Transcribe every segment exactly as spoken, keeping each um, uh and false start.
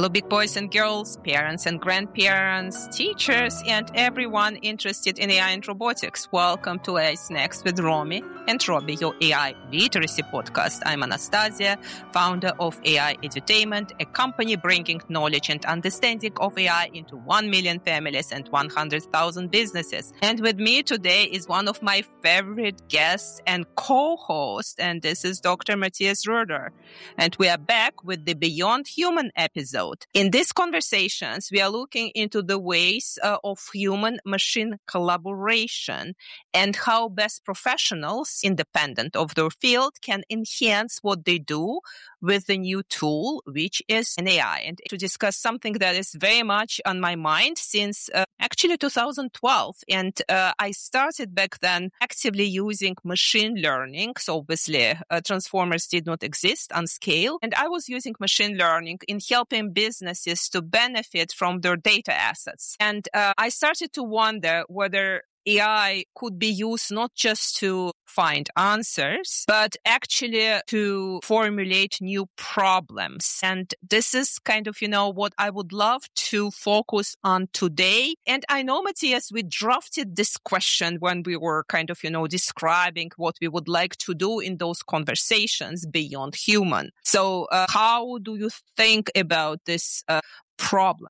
Hello, big boys and girls, parents and grandparents, teachers, and everyone interested in A I and robotics. Welcome to A I's Next with Romy and Robbie, your A I literacy podcast. I'm Anastasia, founder of A I Edutainment, a company bringing knowledge and understanding of A I into one million families and one hundred thousand businesses. And with me today is one of my favorite guests and co-host, and this is Doctor Matthias Röder. And we are back with the Beyond Human episode. In these conversations, we are looking into the ways uh, of human-machine collaboration and how best professionals, independent of their field, can enhance what they do with the new tool, which is an A I. And to discuss something that is very much on my mind since uh, actually two thousand twelve. And uh, I started back then actively using machine learning. So obviously, uh, transformers did not exist on scale. And I was using machine learning in helping businesses to benefit from their data assets. And uh, I started to wonder whether A I could be used not just to find answers, but actually to formulate new problems. And this is kind of, you know, what I would love to focus on today. And I know, Matthias, we drafted this question when we were kind of, you know, describing what we would like to do in those conversations beyond human. So uh, how do you think about this uh, problem?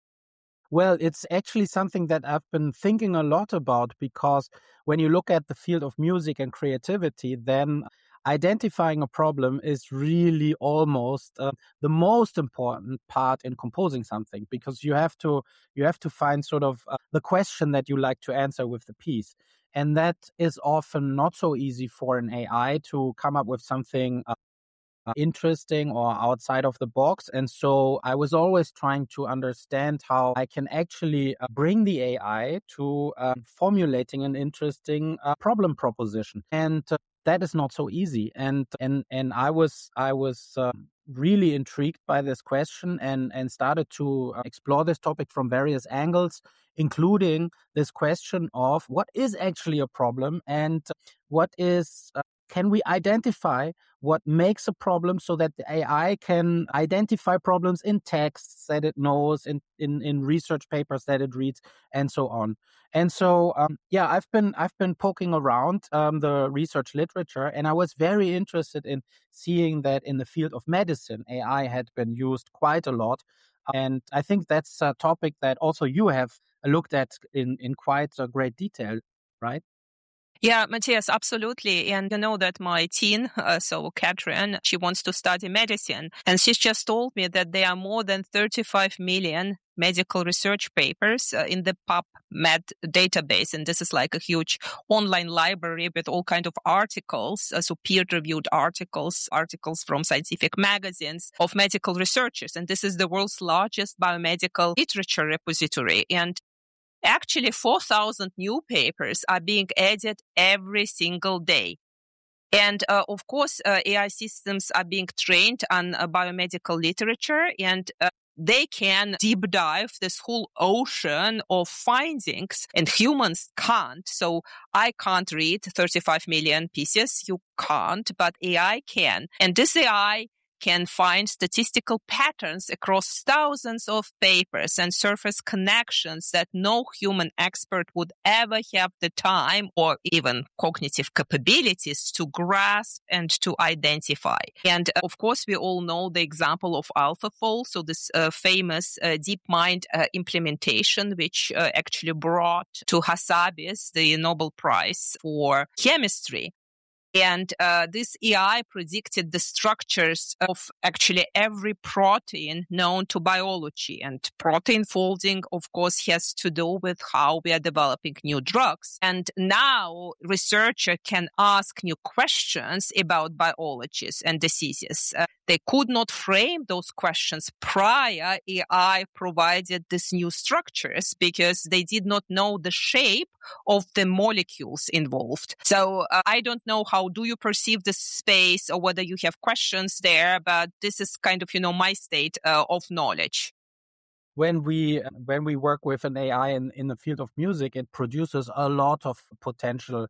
Well, it's actually something that I've been thinking a lot about, because when you look at the field of music and creativity, then identifying a problem is really almost uh, the most important part in composing something, because you have to you have to find sort of uh, the question that you like to answer with the piece. And that is often not so easy for an A I to come up with something uh, Uh, interesting or outside of the box. And so I was always trying to understand how I can actually uh, bring the A I to uh, formulating an interesting uh, problem proposition. And uh, that is not so easy. And and and I was I was uh, really intrigued by this question and and started to uh, explore this topic from various angles, including this question of what is actually a problem and what is uh, can we identify what makes a problem so that the A I can identify problems in texts that it knows, in, in, in research papers that it reads, and so on. And so, um, yeah, I've been I've been poking around um, the research literature, and I was very interested in seeing that in the field of medicine, A I had been used quite a lot. And I think that's a topic that also you have looked at in, in quite a great detail, right? Yeah, Matthias, absolutely. And you know that my teen, uh, so Catherine, she wants to study medicine. And she's just told me that there are more than thirty-five million medical research papers uh, in the PubMed database. And this is like a huge online library with all kinds of articles, uh, so peer-reviewed articles, articles from scientific magazines of medical researchers. And this is the world's largest biomedical literature repository. And actually, four thousand new papers are being added every single day. And uh, of course, uh, A I systems are being trained on uh, biomedical literature, and uh, they can deep dive this whole ocean of findings, and humans can't. So I can't read thirty-five million pieces. You can't, but A I can. And this A I can find statistical patterns across thousands of papers and surface connections that no human expert would ever have the time or even cognitive capabilities to grasp and to identify. And uh, of course, we all know the example of AlphaFold, so this uh, famous uh, DeepMind uh, implementation, which uh, actually brought to Hassabis the Nobel Prize for chemistry. And uh, this A I predicted the structures of actually every protein known to biology. And protein folding, of course, has to do with how we are developing new drugs. And now researcher can ask new questions about biologies and diseases. Uh, they could not frame those questions prior. A I provided these new structures because they did not know the shape of the molecules involved. So uh, I don't know how do you perceive this space or whether you have questions there, but this is kind of, you know, my state uh, of knowledge. When we when we work with an A I in, in the field of music, it produces a lot of potential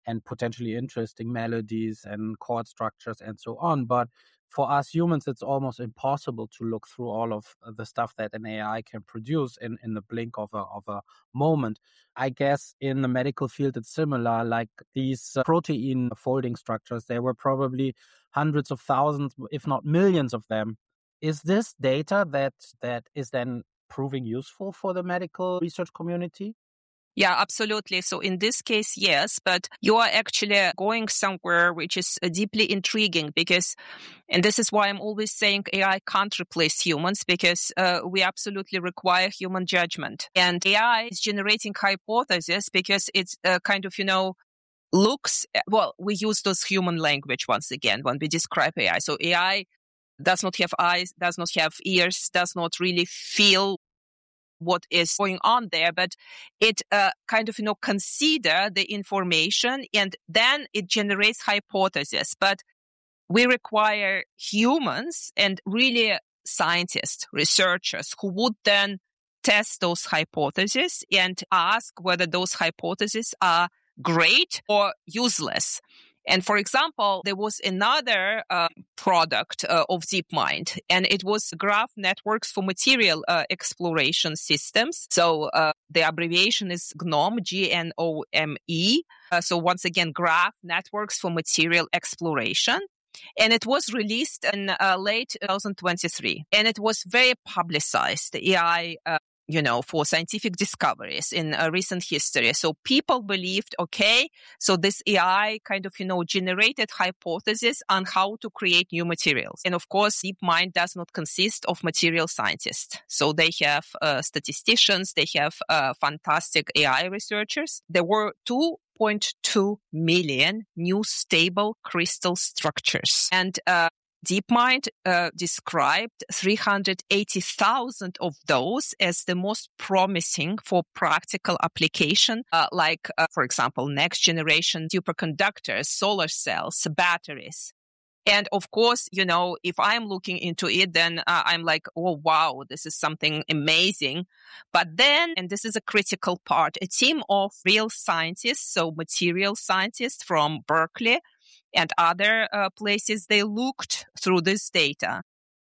and potentially interesting melodies and chord structures and so on. But for us humans, it's almost impossible to look through all of the stuff that an A I can produce in, in the blink of a, of a moment. I guess in the medical field, it's similar. Like these uh, protein folding structures, there were probably hundreds of thousands, if not millions of them. Is this data that that is then proving useful for the medical research community? Yeah, absolutely. So in this case, yes, but you are actually going somewhere which is deeply intriguing because, and this is why I'm always saying A I can't replace humans because uh, we absolutely require human judgment. And A I is generating hypotheses because it's uh, kind of, you know, looks, well, we use those human language once again when we describe A I. So A I does not have eyes, does not have ears, does not really feel what is going on there, but it uh, kind of, you know, consider the information and then it generates hypotheses. But we require humans and really scientists, researchers who would then test those hypotheses and ask whether those hypotheses are great or useless. And for example, there was another uh, product uh, of DeepMind, and it was Graph Networks for Material uh, Exploration Systems. So uh, the abbreviation is GNOME, G N O M E. Uh, so once again, Graph Networks for Material Exploration. And it was released in uh, late twenty twenty-three. And it was very publicized, the A I uh, you know, for scientific discoveries in uh, recent history. So people believed, okay, so this A I kind of, you know, generated hypotheses on how to create new materials. And of course, DeepMind does not consist of material scientists. So they have uh, statisticians, they have uh, fantastic A I researchers. There were two point two million new stable crystal structures. And uh, DeepMind uh, described three hundred eighty thousand of those as the most promising for practical application, uh, like, uh, for example, next generation superconductors, solar cells, batteries. And of course, you know, if I'm looking into it, then uh, I'm like, oh, wow, this is something amazing. But then, and this is a critical part, a team of real scientists, so material scientists from Berkeley and other uh, places, they looked through this data.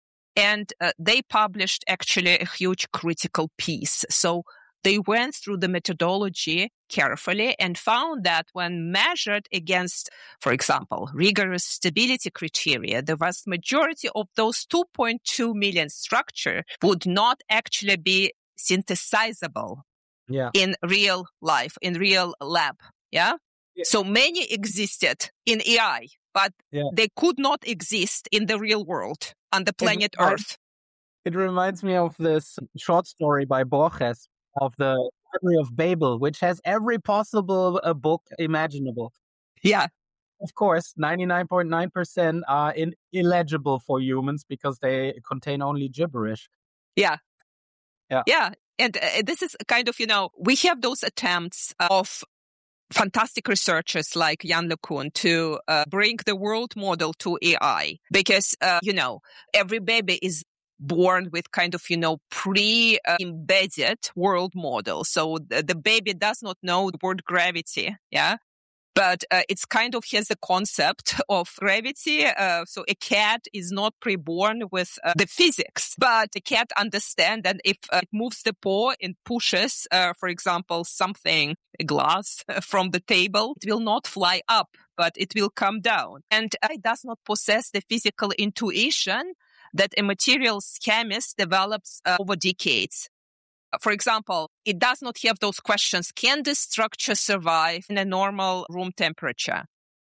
And uh, they published actually a huge critical piece. So they went through the methodology carefully and found that when measured against, for example, rigorous stability criteria, the vast majority of those two point two million structure would not actually be synthesizable yeah. in real life, in real lab. Yeah? yeah. So many existed in A I, but yeah. they could not exist in the real world on the planet it, Earth. It reminds me of this short story by Borges, of the Library of Babel, which has every possible uh, book imaginable. Yeah. Of course, ninety-nine point nine percent are in, illegible for humans because they contain only gibberish. Yeah. Yeah. Yeah. And uh, this is kind of, you know, we have those attempts of fantastic researchers like Yann LeCun to uh, bring the world model to A I because, uh, you know, every baby is born with kind of, you know, pre-embedded uh, world model. So the, the baby does not know the word gravity, yeah? But uh, it's kind of has the concept of gravity. Uh, so a cat is not pre-born with uh, the physics, but the cat understands that if uh, it moves the paw and pushes, uh, for example, something, a glass from the table, it will not fly up, but it will come down. And uh, it does not possess the physical intuition that a materials chemist develops uh, over decades. For example, it does not have those questions. Can this structure survive in a normal room temperature?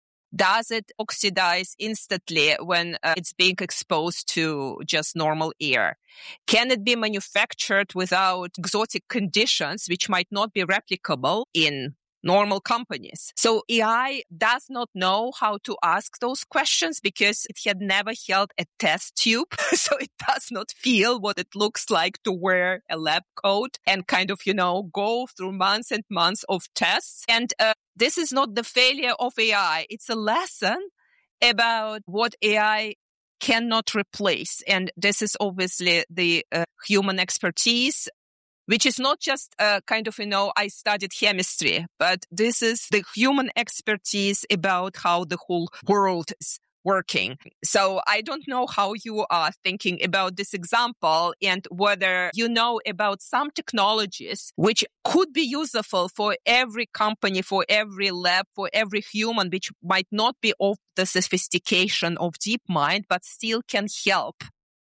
Does it oxidize instantly when uh, it's being exposed to just normal air? Can it be manufactured without exotic conditions, which might not be replicable in normal companies? So A I does not know how to ask those questions because it had never held a test tube. So it does not feel what it looks like to wear a lab coat and kind of, you know, go through months and months of tests. And uh, this is not the failure of A I. It's a lesson about what A I cannot replace. And this is obviously the uh, human expertise which is not just a kind of, you know, I studied chemistry, but this is the human expertise about how the whole world is working. So I don't know how you are thinking about this example and whether you know about some technologies which could be useful for every company, for every lab, for every human, which might not be of the sophistication of DeepMind, but still can help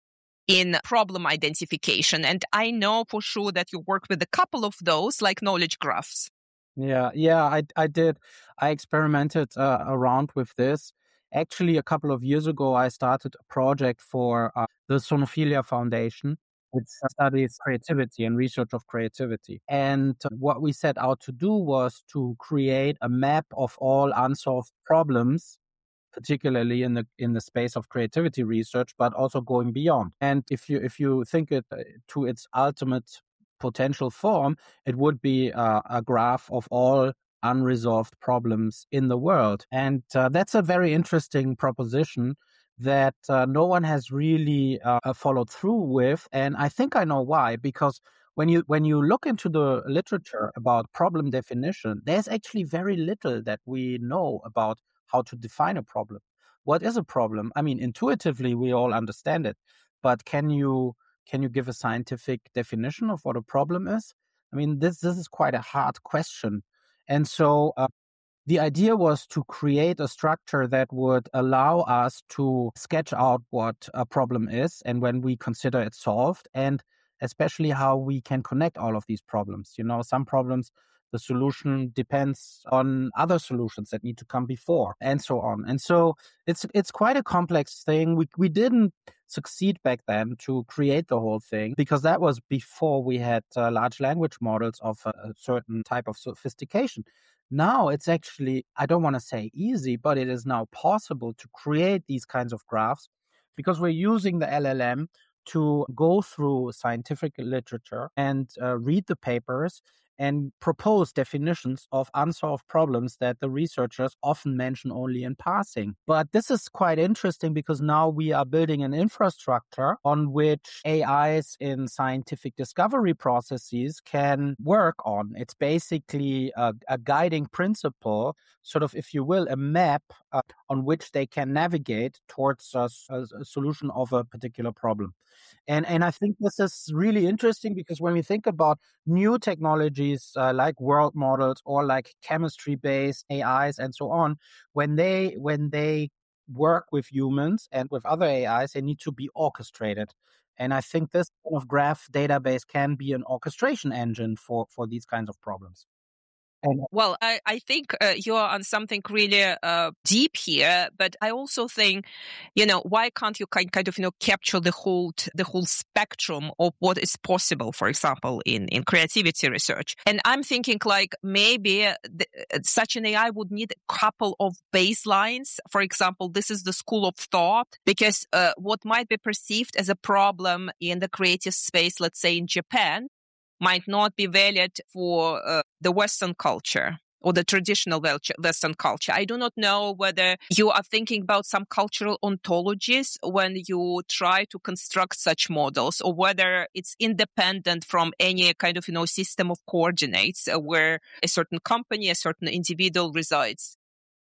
in problem identification. And I know for sure that you work with a couple of those, like knowledge graphs. Yeah, yeah, I, I did. I experimented uh, around with this. Actually, a couple of years ago, I started a project for uh, the Sonophilia Foundation, which studies creativity and research of creativity. And what we set out to do was to create a map of all unsolved problems, particularly in the in the space of creativity research, but also going beyond. And if you if you think it uh, to its ultimate potential form, it would be uh, a graph of all unresolved problems in the world. And uh, that's a very interesting proposition that uh, no one has really uh, followed through with. And I think I know why, because when you when you look into the literature about problem definition, there's actually very little that we know about how to define a problem. What is a problem? I mean, intuitively, we all understand it, but can you can you give a scientific definition of what a problem is? I mean, this this is quite a hard question. And so uh, the idea was to create a structure that would allow us to sketch out what a problem is and when we consider it solved, and especially how we can connect all of these problems. You know, some problems, the solution depends on other solutions that need to come before, and so on. And so it's it's quite a complex thing. We we didn't succeed back then to create the whole thing because that was before we had uh, large language models of a, a certain type of sophistication. Now it's actually, I don't want to say easy, but it is now possible to create these kinds of graphs because we're using the L L M to go through scientific literature and uh, read the papers and propose definitions of unsolved problems that the researchers often mention only in passing. But this is quite interesting because now we are building an infrastructure on which A Is in scientific discovery processes can work on. It's basically a, a guiding principle, sort of, if you will, a map uh, on which they can navigate towards a, a solution of a particular problem. And and I think this is really interesting because when we think about new technologies uh, like world models or like chemistry-based A Is and so on, when they when they work with humans and with other A Is, they need to be orchestrated. And I think this kind of graph database can be an orchestration engine for, for these kinds of problems. Well, I, I think uh, you're on something really uh, deep here, but I also think, you know, why can't you kind, kind of, you know, capture the whole the whole spectrum of what is possible, for example, in, in creativity research? And I'm thinking like maybe the, such an A I would need a couple of baselines. For example, this is the school of thought, because uh, what might be perceived as a problem in the creative space, let's say in Japan, might not be valid for uh, the Western culture or the traditional Western culture. I do not know whether you are thinking about some cultural ontologies when you try to construct such models, or whether it's independent from any kind of, you know, system of coordinates uh, where a certain company, a certain individual resides.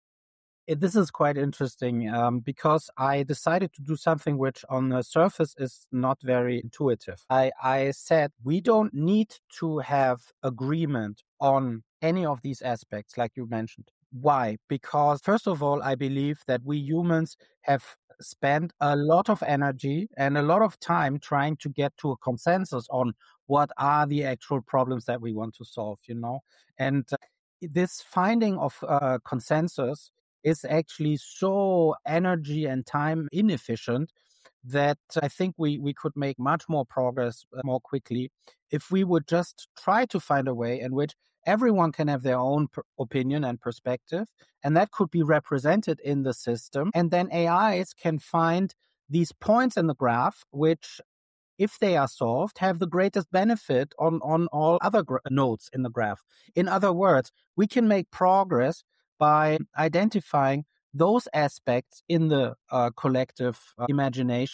This is quite interesting um, because I decided to do something which on the surface is not very intuitive. I, I said we don't need to have agreement on any of these aspects like you mentioned. Why? Because first of all, I believe that we humans have spent a lot of energy and a lot of time trying to get to a consensus on what are the actual problems that we want to solve, you know? And uh, this finding of uh, consensus is actually so energy and time inefficient that I think we, we could make much more progress more quickly if we would just try to find a way in which everyone can have their own per- opinion and perspective, and that could be represented in the system. And then A Is can find these points in the graph, which, if they are solved, have the greatest benefit on, on all other gra- nodes in the graph. In other words, we can make progress by identifying those aspects in the uh, collective uh, imagination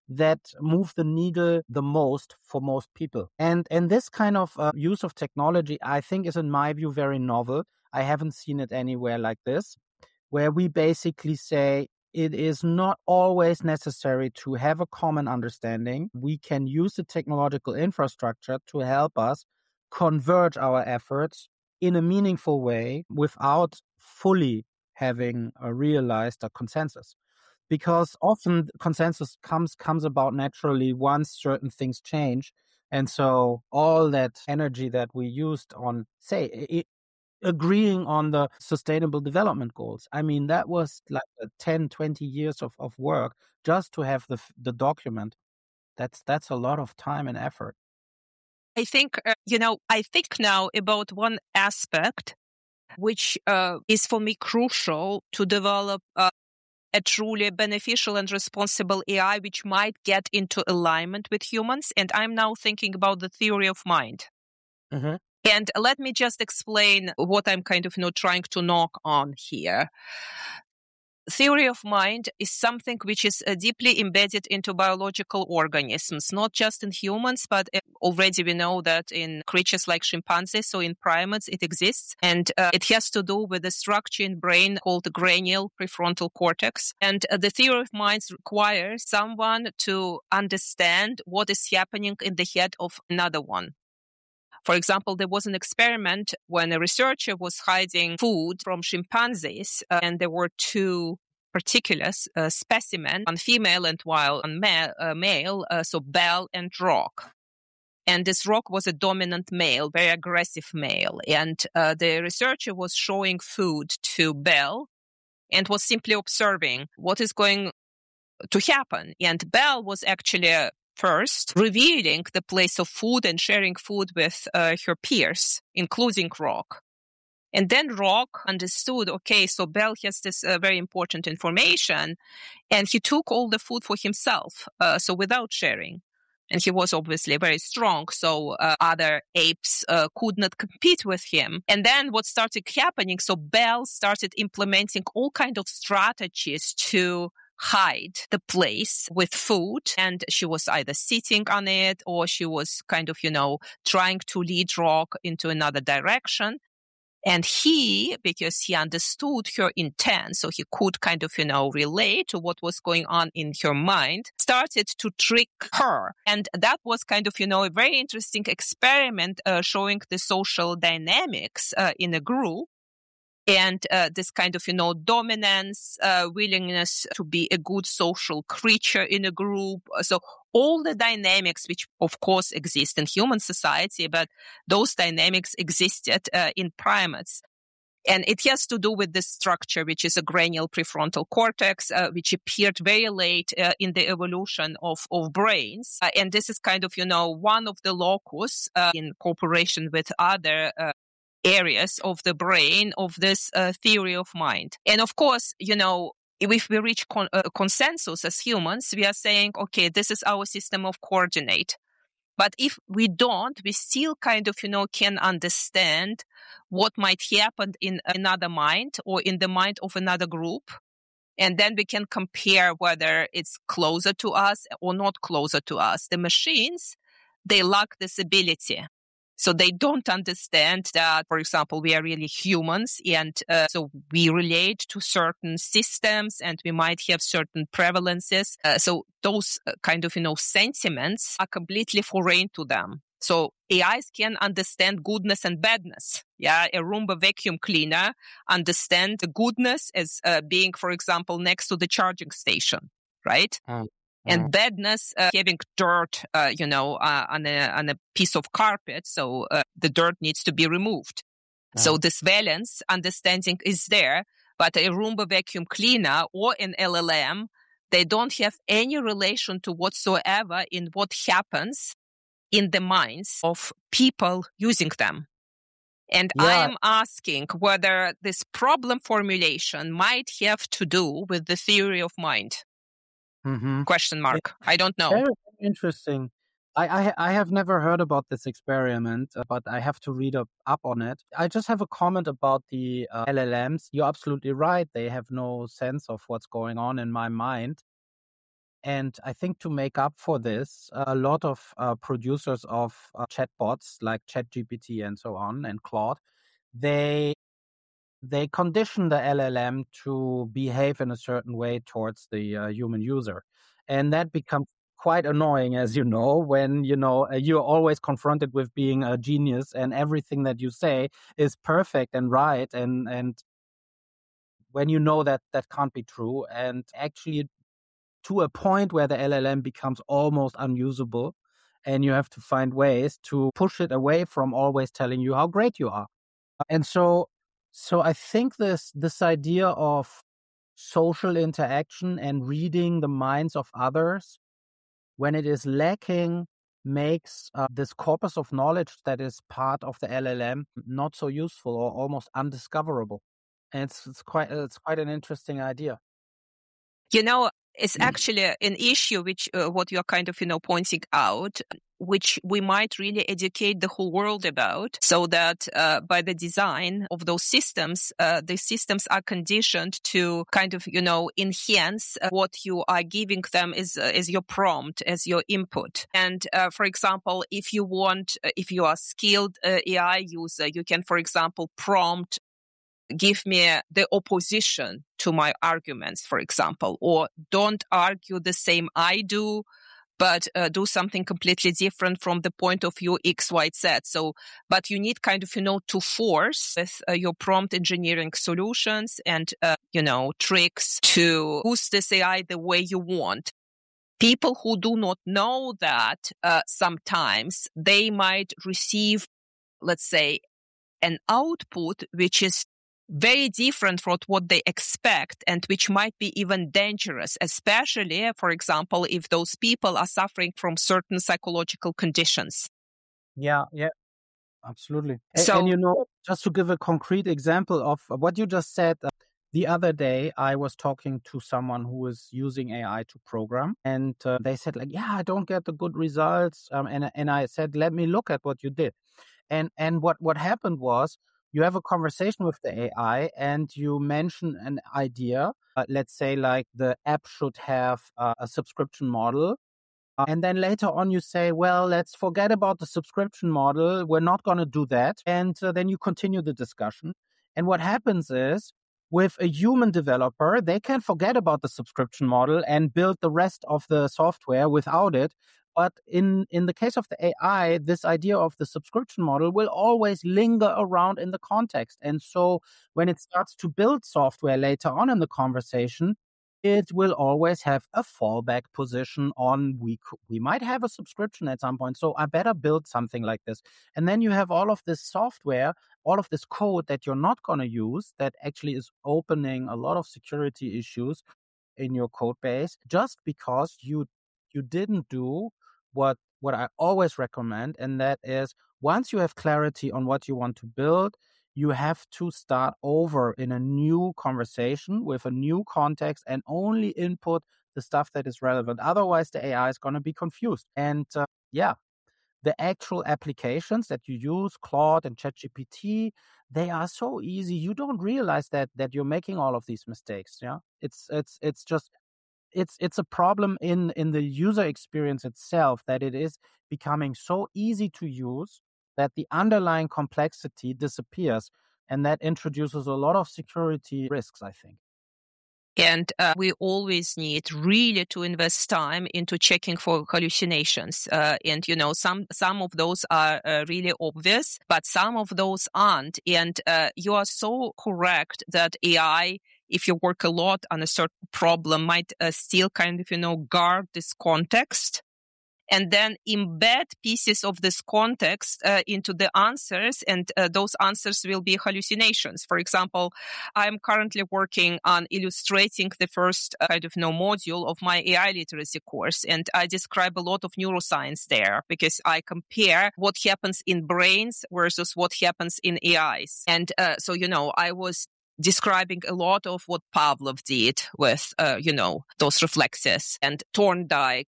that move the needle the most for most people. And and this kind of uh, use of technology, I think, is in my view very novel. I haven't seen it anywhere like this, where we basically say it is not always necessary to have a common understanding. We can use the technological infrastructure to help us converge our efforts in a meaningful way without fully having uh, realized a consensus. Because often consensus comes comes about naturally once certain things change. And so all that energy that we used on, say, i- agreeing on the sustainable development goals. I mean, that was like a ten, twenty years of, of work just to have the f- the document. That's that's a lot of time and effort. I think, uh, you know, I think now about one aspect which uh, is for me crucial to develop uh, a truly beneficial and responsible A I, which might get into alignment with humans. And I'm now thinking about the theory of mind. Mhm. And let me just explain what I'm kind of, you know, trying to knock on here. Theory of mind is something which is uh, deeply embedded into biological organisms, not just in humans, but uh, already we know that in creatures like chimpanzees, so in primates, it exists. And uh, it has to do with the structure in brain called the cranial prefrontal cortex. And uh, the theory of mind requires someone to understand what is happening in the head of another one. For example, there was an experiment when a researcher was hiding food from chimpanzees, uh, and there were two particular uh, specimens, one female and one ma- uh, male, uh, so Bell and Rock. And this Rock was a dominant male, very aggressive male. And uh, the researcher was showing food to Bell and was simply observing what is going to happen. And Bell was actually uh, first revealing the place of food and sharing food with uh, her peers, including Rock. And then Rock understood, okay, so Bell has this uh, very important information, and he took all the food for himself, uh, so without sharing. And he was obviously very strong, so uh, other apes uh, could not compete with him. And then what started happening, so Bell started implementing all kinds of strategies to hide the place with food. And she was either sitting on it or she was kind of, you know, trying to lead Rock into another direction. And he, because he understood her intent, so he could kind of, you know, relate to what was going on in her mind, started to trick her. And that was kind of, you know, a very interesting experiment uh, showing the social dynamics uh, in a group. And uh, this kind of, you know, dominance, uh, willingness to be a good social creature in a group. So all the dynamics, which of course exist in human society, but those dynamics existed uh, in primates. And it has to do with this structure, which is a cranial prefrontal cortex, uh, which appeared very late uh, in the evolution of, of brains. Uh, and this is kind of, you know, one of the locus uh, in cooperation with other uh, areas of the brain of this uh, theory of mind. And of course, you know, if we reach con- uh, consensus as humans, we are saying, okay, this is our system of coordinate. But if we don't, we still kind of, you know, can understand what might happen in another mind or in the mind of another group. And then we can compare whether it's closer to us or not closer to us. The machines, they lack this ability. So they don't understand that, for example, we are really humans, and uh, so we relate to certain systems and we might have certain prevalences. Uh, so those uh, kind of, you know, sentiments are completely foreign to them. So A Is can understand goodness and badness. Yeah, a Roomba vacuum cleaner understand the goodness as uh, being, for example, next to the charging station, right? Mm. And Mm. badness, uh, having dirt, uh, you know, uh, on a on a piece of carpet, so uh, the dirt needs to be removed. So Mm. this valence understanding is there, but a Roomba vacuum cleaner or an L L M, they don't have any relation to whatsoever in what happens in the minds of people using them. And I Yeah. am asking whether this problem formulation might have to do with the theory of mind. Mm-hmm. Question mark. I don't know. Very interesting. I, I I have never heard about this experiment, uh, but I have to read up, up on it. I just have a comment about the uh, L L Ms. You're absolutely right. They have no sense of what's going on in my mind. And I think to make up for this, a lot of uh, producers of uh, chatbots like ChatGPT and so on and Claude, they they condition the L L M to behave in a certain way towards the uh, human user. And that becomes quite annoying, as you know, when, you know, uh, you're always confronted with being a genius and everything that you say is perfect and right. And, and when you know that that can't be true, and actually to a point where the L L M becomes almost unusable, and you have to find ways to push it away from always telling you how great you are. And so, so I think this this idea of social interaction and reading the minds of others, when it is lacking, makes uh, this corpus of knowledge that is part of the L L M not so useful or almost undiscoverable. And it's it's quite it's quite an interesting idea. You know, it's actually an issue which uh, what you're kind of, you know, pointing out, which we might really educate the whole world about, so that uh, by the design of those systems, uh, the systems are conditioned to kind of, you know, enhance uh, what you are giving them as, uh, as your prompt, as your input. And uh, for example, if you want, uh, if you are a skilled uh, A I user, you can, for example, prompt, give me the opposition to my arguments, for example, or don't argue the same I do, but uh, do something completely different from the point of view X, Y, Z. So, but you need kind of, you know, to force with uh, your prompt engineering solutions and, uh, you know, tricks to boost this A I the way you want. People who do not know that, uh, sometimes they might receive, let's say, an output which is very different from what they expect, and which might be even dangerous, especially, for example, if those people are suffering from certain psychological conditions. Yeah, yeah, absolutely. And, So, and you know, just to give a concrete example of what you just said, uh, the other day I was talking to someone who is using A I to program, and uh, they said like, yeah, I don't get the good results. Um, and, and I said, let me look at what you did. And, and what, what happened was, you have a conversation with the A I and you mention an idea. Uh, let's say like the app should have uh, a subscription model. Uh, and then later on you say, well, let's forget about the subscription model. We're not going to do that. And uh, then you continue the discussion. And what happens is, with a human developer, they can forget about the subscription model and build the rest of the software without it. But in, in the case of the A I, this idea of the subscription model will always linger around in the context. And so when it starts to build software later on in the conversation, it will always have a fallback position on we we might have a subscription at some point, so I better build something like this. And then you have all of this software, all of this code that you're not going to use, that actually is opening a lot of security issues in your code base, just because you you didn't do what what I always recommend, and that is, once you have clarity on what you want to build, you have to start over in a new conversation with a new context and only input the stuff that is relevant. Otherwise, the A I is going to be confused. And uh, yeah, the actual applications that you use, Claude and ChatGPT, they are so easy. You don't realize that that you're making all of these mistakes. Yeah, it's it's it's just it's it's a problem in in the user experience itself, that it is becoming so easy to use that the underlying complexity disappears, and that introduces a lot of security risks, I think. and uh, we always need really to invest time into checking for hallucinations. Uh, and, you know, some some of those are uh, really obvious, but some of those aren't. And uh, you are so correct that A I, if you work a lot on a certain problem, might uh, still kind of, you know, guard this context and then embed pieces of this context uh, into the answers, and uh, those answers will be hallucinations. For example, I'm currently working on illustrating the first uh, kind of you know, module of my A I literacy course, and I describe a lot of neuroscience there because I compare what happens in brains versus what happens in A Is. And uh, so, you know, I was describing a lot of what Pavlov did with, uh, you know, those reflexes and Thorndike,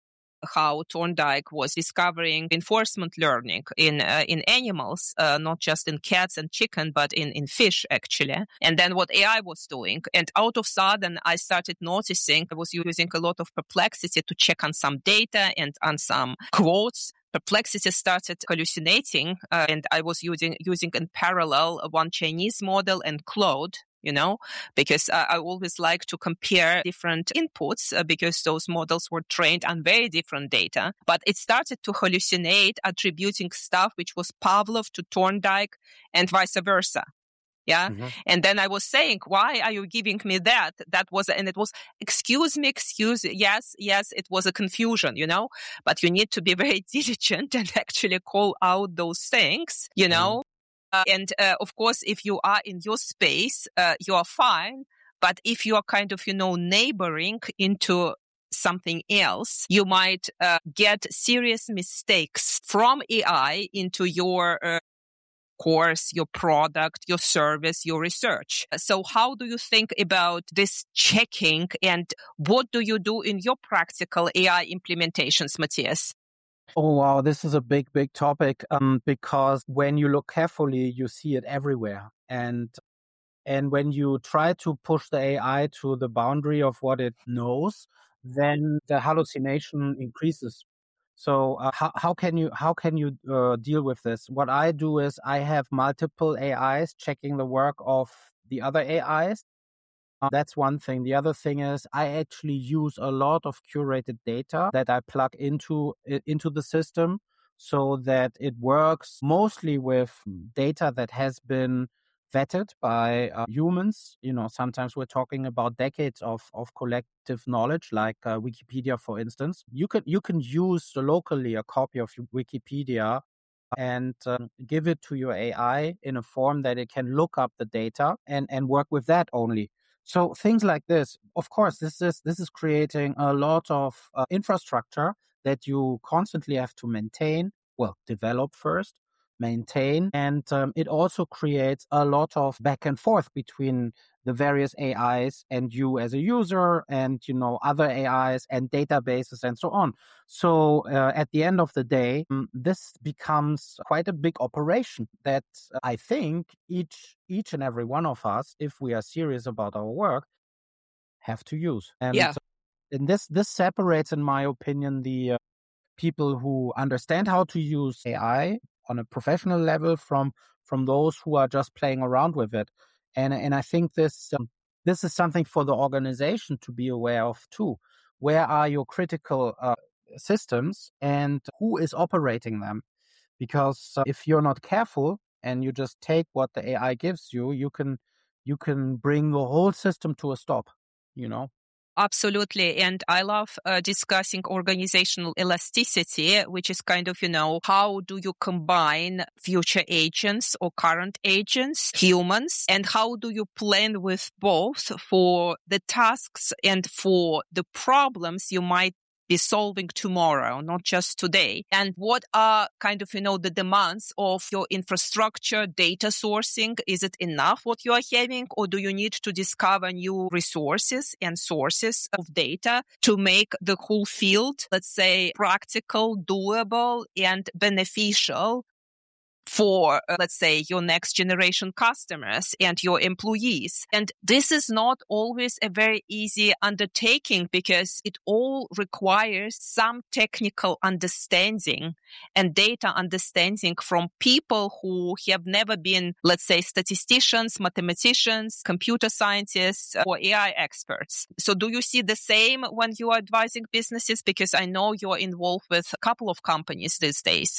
how Thorndike was discovering reinforcement learning in uh, in animals, uh, not just in cats and chicken, but in, in fish, actually. And then what A I was doing. And out of sudden, I started noticing I was using a lot of Perplexity to check on some data and on some quotes. Perplexity started hallucinating, uh, and I was using using in parallel one Chinese model and Claude, you know, because uh, I always like to compare different inputs uh, because those models were trained on very different data. But it started to hallucinate, attributing stuff which was Pavlov to Thorndike and vice versa. Yeah. Mm-hmm. And then I was saying, why are you giving me that? That was, and it was, excuse me, excuse, yes, yes, it was a confusion, you know, but you need to be very diligent and actually call out those things, you know. Mm-hmm. Uh, and uh, of course, if you are in your space, uh, you are fine. But if you are kind of, you know, neighboring into something else, you might uh, get serious mistakes from A I into your uh, course, your product, your service, your research. So how do you think about this checking, and what do you do in your practical A I implementations, Matthias? Oh, wow. This is a big, big topic um, because when you look carefully, you see it everywhere. And and when you try to push the A I to the boundary of what it knows, then the hallucination increases. So uh, how how can you how can you uh, deal with this? What I do is I have multiple A Is checking the work of the other A Is. Uh, that's one thing. The other thing is I actually use a lot of curated data that I plug into into the system so that it works mostly with data that has been vetted by uh, humans. You know, sometimes we're talking about decades of, of collective knowledge, like uh, Wikipedia, for instance. You can you can use locally a copy of Wikipedia and um, give it to your A I in a form that it can look up the data and, and work with that only. So things like this, of course, this is this is creating a lot of uh, infrastructure that you constantly have to maintain. Well, develop first, maintain, and um, it also creates a lot of back and forth between the various A Is and you as a user, and you know other A Is and databases and so on. So uh, at the end of the day, um, this becomes quite a big operation that I think each each and every one of us, if we are serious about our work, have to use. And, yeah. and this this separates, in my opinion, the uh, people who understand how to use A I on a professional level from from those who are just playing around with it. And and I think this um, this is something for the organization to be aware of too. Where are your critical uh, systems and who is operating them? Because uh, if you're not careful and you just take what the A I gives you, you can you can bring the whole system to a stop, you know? Absolutely. And I love uh, discussing organizational elasticity, which is kind of, you know, how do you combine future agents or current agents, humans, and how do you plan with both for the tasks and for the problems you might be solving tomorrow, not just today? And what are kind of, you know, the demands of your infrastructure, data sourcing? Is it enough what you are having, or do you need to discover new resources and sources of data to make the whole field, let's say, practical, doable, and beneficial for, uh, let's say, your next generation customers and your employees? And this is not always a very easy undertaking because it all requires some technical understanding and data understanding from people who have never been, let's say, statisticians, mathematicians, computer scientists, or A I experts. So do you see the same when you are advising businesses? Because I know you're involved with a couple of companies these days.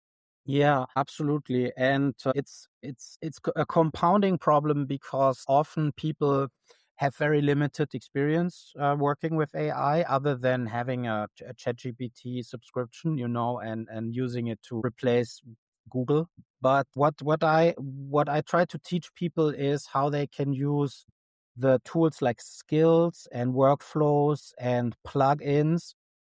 Yeah, absolutely. And uh, it's it's it's a compounding problem because often people have very limited experience uh, working with A I other than having a, a ChatGPT subscription, you know, and and using it to replace Google. But what what I what I try to teach people is how they can use the tools like skills and workflows and plugins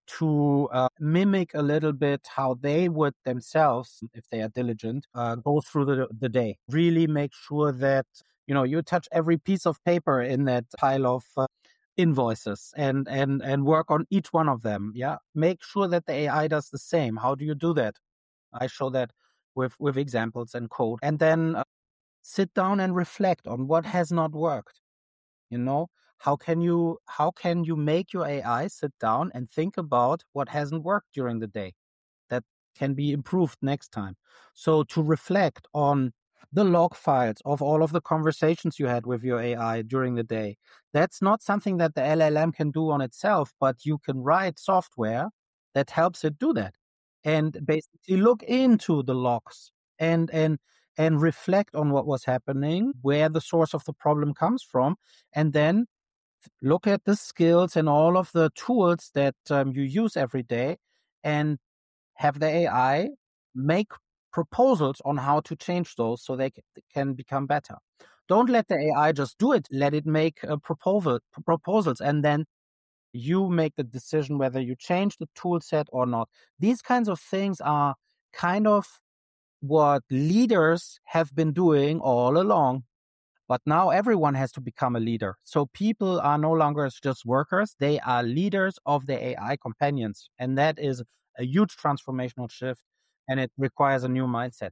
to uh, mimic a little bit how they would themselves, if they are diligent, uh, go through the, the day. Really make sure that, you know, you touch every piece of paper in that pile of uh, invoices and, and, and work on each one of them. Yeah. Make sure that the A I does the same. How do you do that? I show that with, with examples and code. And then uh, sit down and reflect on what has not worked. You know, how can you, how can you make your A I sit down and think about what hasn't worked during the day that can be improved next time? So to reflect on the log files of all of the conversations you had with your A I during the day. That's not something that the L L M can do on itself, but you can write software that helps it do that. And basically look into the logs and, and, and reflect on what was happening, where the source of the problem comes from, and then look at the skills and all of the tools that um, you use every day and have the A I make proposals on how to change those so they can become better. Don't let the A I just do it. Let it make a proposal, proposals, and then you make the decision whether you change the tool set or not. These kinds of things are kind of what leaders have been doing all along. But now everyone has to become a leader. So people are no longer just workers. They are leaders of the A I companions. And that is a huge transformational shift. And it requires a new mindset.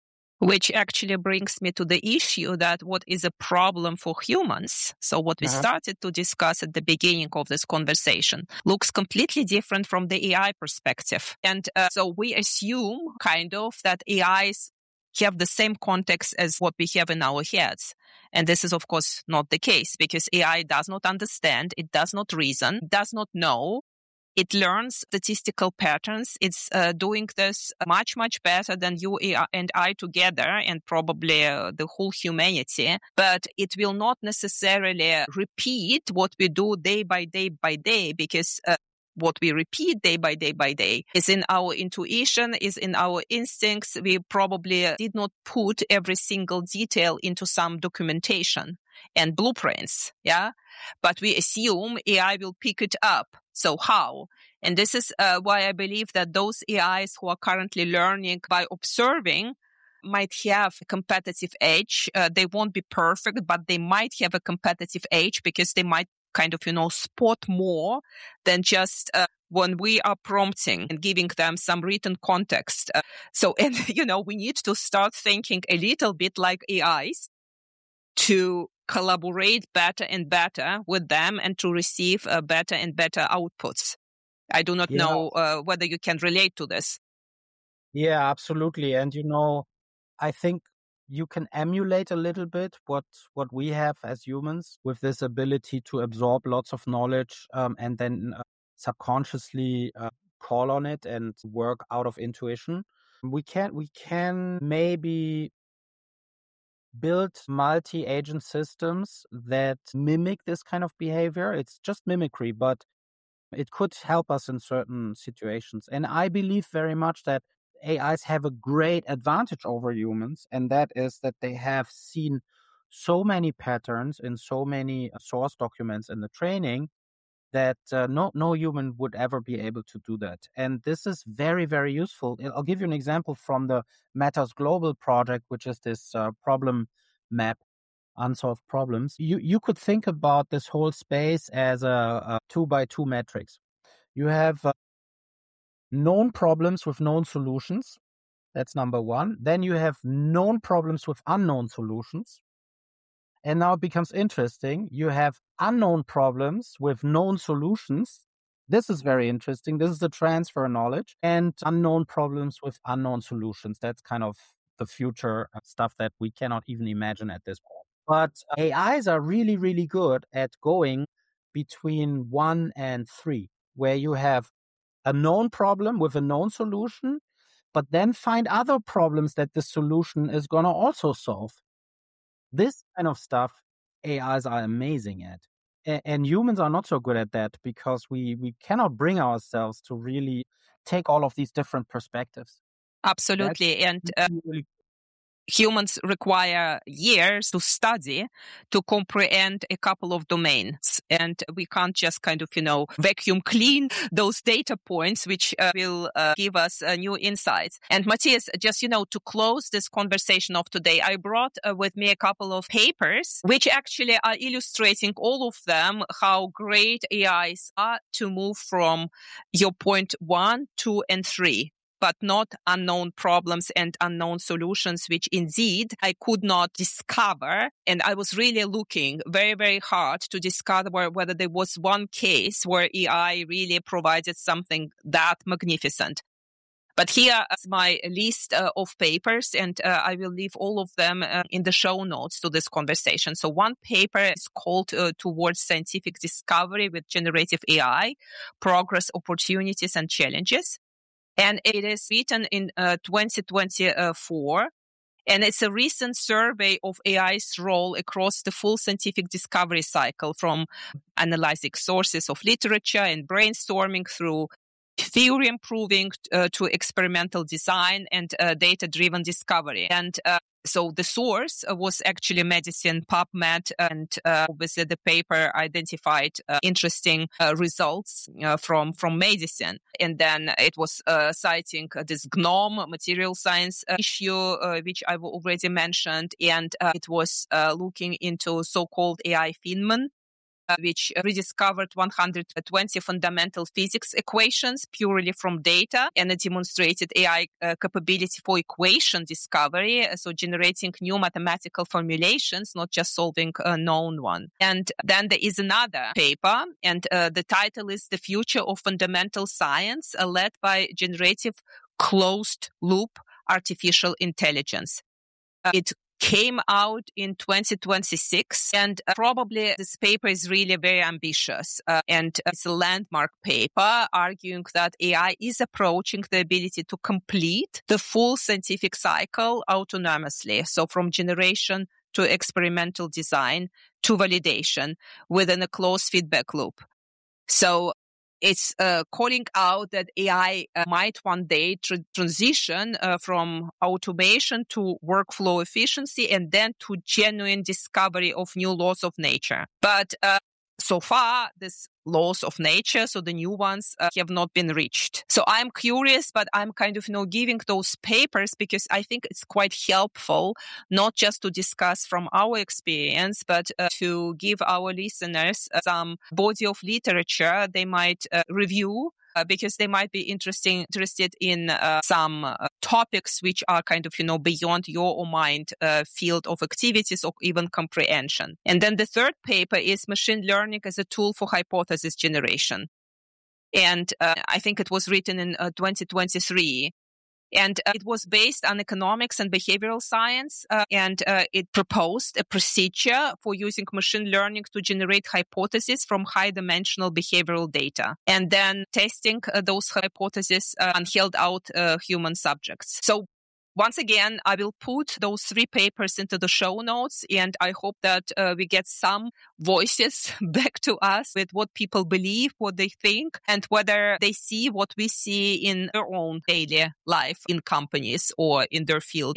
Which actually brings me to the issue that what is a problem for humans. So what we uh-huh. started to discuss at the beginning of this conversation looks completely different from the A I perspective. And uh, so we assume kind of that A Is have the same context as what we have in our heads. And this is, of course, not the case because A I does not understand, it does not reason, does not know. It learns statistical patterns. It's uh, doing this much, much better than you and I together and probably uh, the whole humanity. But it will not necessarily repeat what we do day by day by day because uh, what we repeat day by day by day is in our intuition, is in our instincts. We probably did not put every single detail into some documentation and blueprints, yeah? But we assume A I will pick it up. So how? And this is uh, why I believe that those A Is who are currently learning by observing might have a competitive edge. Uh, they won't be perfect, but they might have a competitive edge because they might kind of, you know, spot more than just uh, when we are prompting and giving them some written context. Uh, so, and, you know, we need to start thinking a little bit like A Is to collaborate better and better with them and to receive uh, better and better outputs. I do not yeah. know uh, whether you can relate to this. Yeah, absolutely. And, you know, I think you can emulate a little bit what, what we have as humans with this ability to absorb lots of knowledge um, and then uh, subconsciously uh, call on it and work out of intuition. We can, we can maybe build multi-agent systems that mimic this kind of behavior. It's just mimicry, but it could help us in certain situations. And I believe very much that A Is have a great advantage over humans, and that is that they have seen so many patterns in so many source documents in the training that uh, no no human would ever be able to do that. And this is very, very useful. I'll give you an example from the Matters Global project, which is this uh, problem map, unsolved problems. You you could think about this whole space as a, a two by two matrix. You have uh, known problems with known solutions. That's number one. Then you have known problems with unknown solutions. And now it becomes interesting. You have unknown problems with known solutions. This is very interesting. This is the transfer knowledge, and unknown problems with unknown solutions. That's kind of the future stuff that we cannot even imagine at this point. But A Is are really, really good at going between one and three, where you have a known problem with a known solution, but then find other problems that the solution is going to also solve. This kind of stuff, A Is are amazing at. A- and humans are not so good at that because we, we cannot bring ourselves to really take all of these different perspectives. Absolutely. That's and uh, really humans require years to study to comprehend a couple of domains. And we can't just kind of, you know, vacuum clean those data points, which uh, will uh, give us uh, new insights. And Matthias, just, you know, to close this conversation of today, I brought uh, with me a couple of papers, which actually are illustrating all of them, how great A Is are to move from your point one, two, and three. But not unknown problems and unknown solutions, which indeed I could not discover. And I was really looking very, very hard to discover whether there was one case where A I really provided something that magnificent. But here is my list uh, of papers, and uh, I will leave all of them uh, in the show notes to this conversation. So one paper is called uh, Towards Scientific Discovery with Generative A I, Progress, Opportunities, and Challenges. And it is written in uh, twenty twenty-four. And it's a recent survey of A I's role across the full scientific discovery cycle, from analyzing sources of literature and brainstorming through theory improving uh, to experimental design and uh, data-driven discovery. And uh, so the source uh, was actually medicine, PubMed, and uh, obviously the paper identified uh, interesting uh, results uh, from, from medicine. And then it was uh, citing uh, this GNOME material science uh, issue, uh, which I've already mentioned, and uh, it was uh, looking into so-called A I Feynman, which rediscovered one hundred twenty fundamental physics equations purely from data, and it demonstrated A I uh, capability for equation discovery, so generating new mathematical formulations, not just solving a known one. And then there is another paper, and uh, the title is The Future of Fundamental Science, uh, led by Generative Closed-Loop Artificial Intelligence. Uh, it came out in twenty twenty-six, and uh, probably this paper is really very ambitious, uh, and it's a landmark paper arguing that A I is approaching the ability to complete the full scientific cycle autonomously, so from generation to experimental design to validation within a closed feedback loop. So it's uh, calling out that A I uh, might one day tr- transition uh, from automation to workflow efficiency and then to genuine discovery of new laws of nature. But uh, so far, these laws of nature, so the new ones, uh, have not been reached. So I'm curious, but I'm kind of, you know, giving those papers because I think it's quite helpful, not just to discuss from our experience, but uh, to give our listeners uh, some body of literature they might uh, review. Uh, because they might be interesting, interested in uh, some uh, topics which are kind of, you know, beyond your or mind uh, field of activities or even comprehension. And then the third paper is Machine Learning as a Tool for Hypothesis Generation. And uh, I think it was written in uh, twenty twenty-three. And uh, it was based on economics and behavioral science, uh, and uh, it proposed a procedure for using machine learning to generate hypotheses from high-dimensional behavioral data, and then testing uh, those hypotheses uh, on held-out uh, human subjects. So once again, I will put those three papers into the show notes, and I hope that uh, we get some voices back to us with what people believe, what they think, and whether they see what we see in their own daily life in companies or in their field.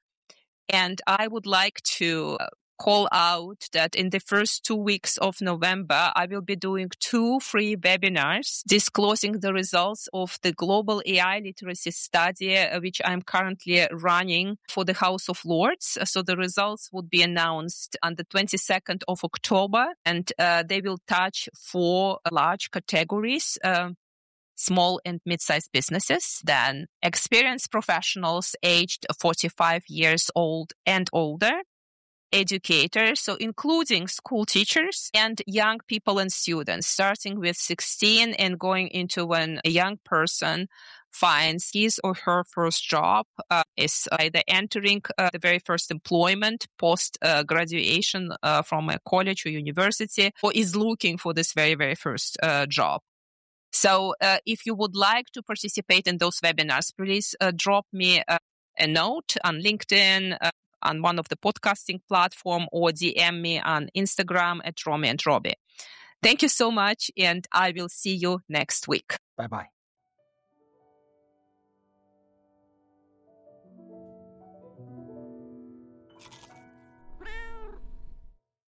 And I would like to call out that in the first two weeks of November, I will be doing two free webinars disclosing the results of the Global A I Literacy Study, which I'm currently running for the House of Lords. So the results would be announced on the twenty-second of October, and uh, they will touch four large categories. Uh, small and mid-sized businesses, then experienced professionals aged forty-five years old and older, educators, so including school teachers, and young people and students, starting with sixteen and going into when a young person finds his or her first job, uh, is either entering uh, the very first employment post uh, graduation uh, from a college or university, or is looking for this very, very first uh, job. So uh, if you would like to participate in those webinars, please uh, drop me a, a note on LinkedIn, uh, on one of the podcasting platform, or D M me on Instagram at Romy and Robbie. Thank you so much, and I will see you next week. Bye-bye.